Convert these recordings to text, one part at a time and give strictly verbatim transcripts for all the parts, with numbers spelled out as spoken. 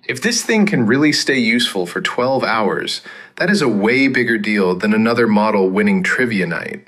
If this thing can really stay useful for twelve hours, that is a way bigger deal than another model winning trivia night.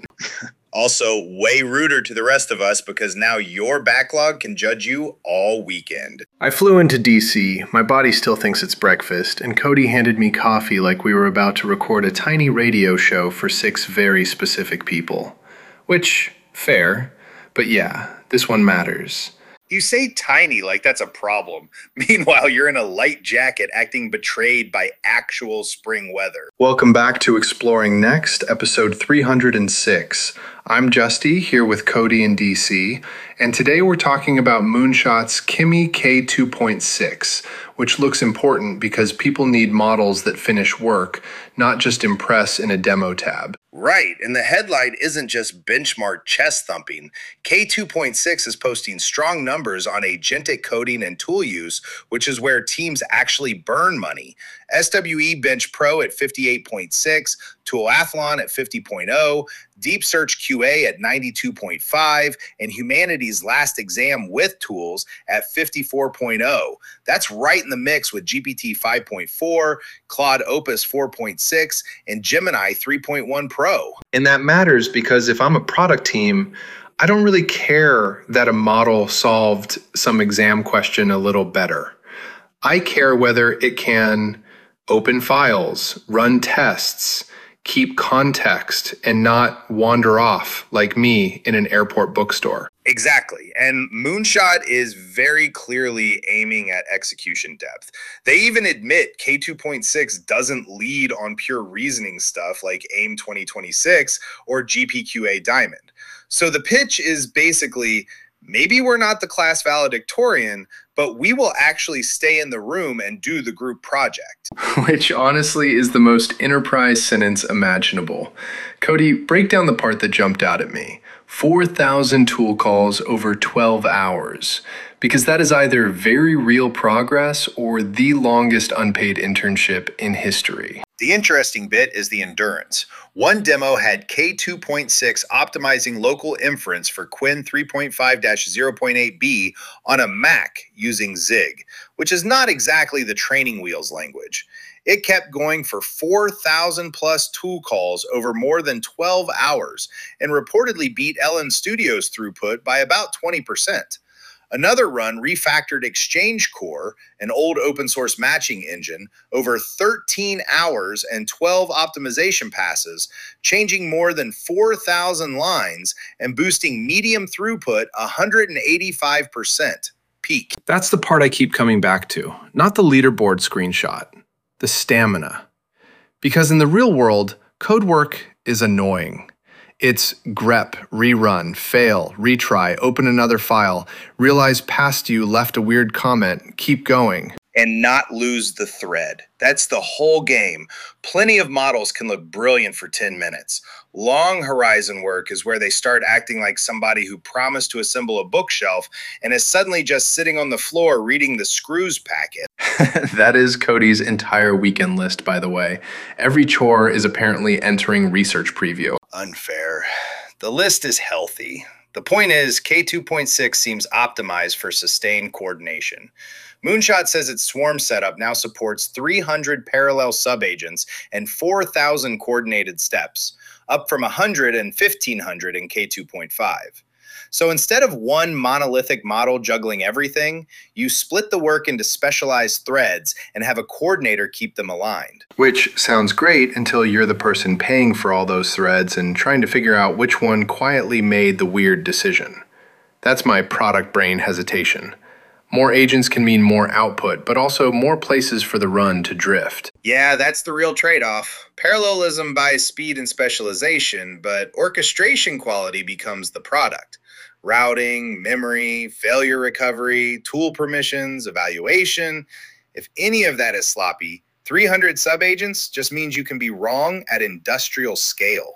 Also, way ruder to the rest of us because now your backlog can judge you all weekend. I flew into D C, my body still thinks it's breakfast, and Cody handed me coffee like we were about to record a tiny radio show for six very specific people. Which, fair, but yeah, this one matters. You say tiny like that's a problem. Meanwhile, you're in a light jacket acting betrayed by actual spring weather. Welcome back to Exploring Next, episode three hundred six. I'm Justy, here with Cody in D C, and today we're talking about Moonshot's Kimi K two point six, which looks important because people need models that finish work, not just impress in a demo tab. Right, and the headline isn't just benchmark chest thumping. K two point six is posting strong numbers on agentic coding and tool use, which is where teams actually burn money. S W E Bench Pro at fifty-eight point six, Toolthlon at fifty point oh, Deep Search Q A at ninety-two point five, and Humanity's Last Exam with Tools at fifty-four point oh. That's right in the mix with G P T five point four, Claude Opus four point six, and Gemini three point one Pro. And that matters because if I'm a product team, I don't really care that a model solved some exam question a little better. I care whether it can open files, run tests, keep context, and not wander off like me in an airport bookstore. Exactly. And Moonshot is very clearly aiming at execution depth. They even admit K two point six doesn't lead on pure reasoning stuff like AIM twenty twenty-six or G P Q A Diamond. So the pitch is basically, maybe we're not the class valedictorian, but we will actually stay in the room and do the group project. Which honestly is the most enterprise sentence imaginable. Cody, break down the part that jumped out at me. four thousand tool calls over twelve hours. Because that is either very real progress or the longest unpaid internship in history. The interesting bit is the endurance. One demo had K two point six optimizing local inference for Qwen three point five dash zero point eight b on a Mac using Zig, which is not exactly the training wheels language. It kept going for four thousand plus tool calls over more than twelve hours and reportedly beat L N Studio's throughput by about twenty percent. Another run refactored Exchange Core, an old open source matching engine, over thirteen hours and twelve optimization passes, changing more than four thousand lines and boosting medium throughput one hundred eighty-five percent. Peak. That's the part I keep coming back to, not the leaderboard screenshot, the stamina. Because in the real world, code work is annoying. It's grep, rerun, fail, retry, open another file, realize past you left a weird comment, keep going. And not lose the thread. That's the whole game. Plenty of models can look brilliant for ten minutes. Long horizon work is where they start acting like somebody who promised to assemble a bookshelf and is suddenly just sitting on the floor reading the screws packet. That is Cody's entire weekend list, by the way. Every chore is apparently entering research preview. Unfair. The list is healthy. The point is, K two point six seems optimized for sustained coordination. Moonshot says its swarm setup now supports three hundred parallel subagents and four thousand coordinated steps, up from one hundred and fifteen hundred in K two point five. So instead of one monolithic model juggling everything, you split the work into specialized threads and have a coordinator keep them aligned. Which sounds great until you're the person paying for all those threads and trying to figure out which one quietly made the weird decision. That's my product brain hesitation. More agents can mean more output, but also more places for the run to drift. Yeah, that's the real trade-off. Parallelism buys speed and specialization, but orchestration quality becomes the product. Routing, memory, failure recovery, tool permissions, evaluation. If any of that is sloppy, three hundred subagents just means you can be wrong at industrial scale.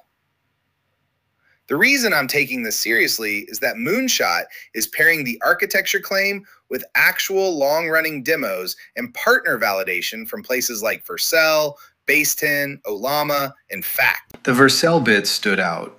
The reason I'm taking this seriously is that Moonshot is pairing the architecture claim with actual long-running demos and partner validation from places like Vercel, Baseten, Ollama, and Fact. The Vercel bit stood out.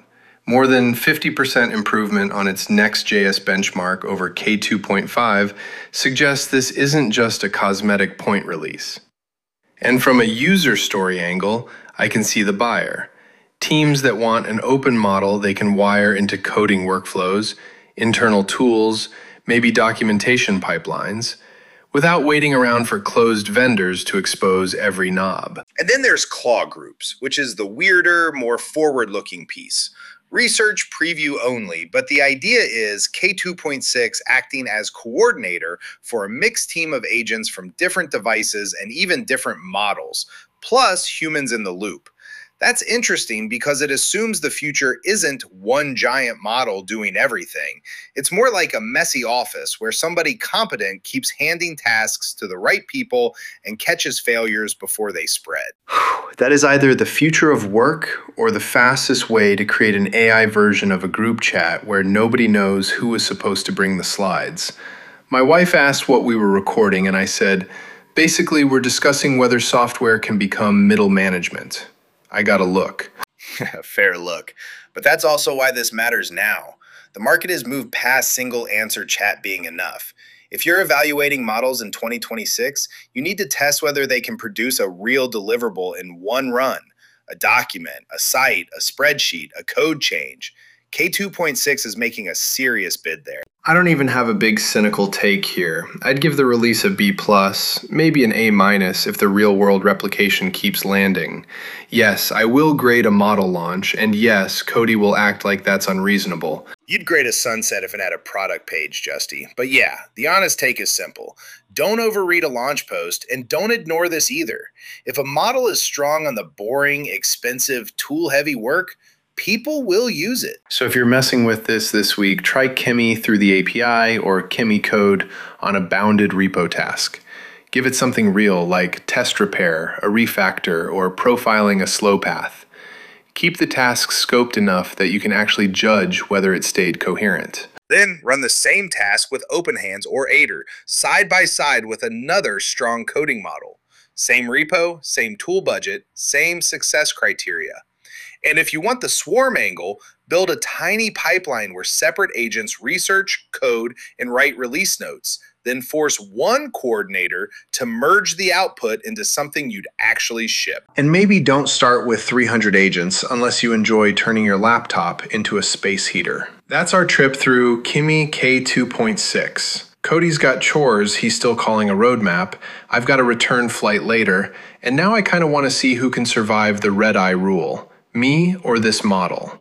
More than fifty percent improvement on its Next.js benchmark over K two point five suggests this isn't just a cosmetic point release. And from a user story angle, I can see the buyer. Teams that want an open model they can wire into coding workflows, internal tools, maybe documentation pipelines, without waiting around for closed vendors to expose every knob. And then there's claw groups, which is the weirder, more forward-looking piece. Research preview only, but the idea is K two point six acting as coordinator for a mixed team of agents from different devices and even different models, plus humans in the loop. That's interesting because it assumes the future isn't one giant model doing everything. It's more like a messy office where somebody competent keeps handing tasks to the right people and catches failures before they spread. That is either the future of work or the fastest way to create an A I version of a group chat where nobody knows who is supposed to bring the slides. My wife asked what we were recording, and I said, basically, we're discussing whether software can become middle management. I got a look. Fair look. But that's also why this matters now. The market has moved past single answer chat being enough. If you're evaluating models in twenty twenty-six, you need to test whether they can produce a real deliverable in one run. A document, a site, a spreadsheet, a code change. K two point six is making a serious bid there. I don't even have a big cynical take here. I'd give the release a B plus, maybe an A minus if the real-world replication keeps landing. Yes, I will grade a model launch, and yes, Cody will act like that's unreasonable. You'd grade a sunset if it had a product page, Justy. But yeah, the honest take is simple. Don't overread a launch post, and don't ignore this either. If a model is strong on the boring, expensive, tool-heavy work, people will use it. So if you're messing with this this week, try Kimi through the A P I or Kimi code on a bounded repo task. Give it something real like test repair, a refactor, or profiling a slow path. Keep the task scoped enough that you can actually judge whether it stayed coherent. Then run the same task with OpenHands or Aider, side by side with another strong coding model. Same repo, same tool budget, same success criteria. And if you want the swarm angle, build a tiny pipeline where separate agents research, code, and write release notes. Then force one coordinator to merge the output into something you'd actually ship. And maybe don't start with three hundred agents unless you enjoy turning your laptop into a space heater. That's our trip through Kimi K two point six. Cody's got chores he's still calling a roadmap, I've got a return flight later, and now I kind of want to see who can survive the red-eye rule. Me or this model?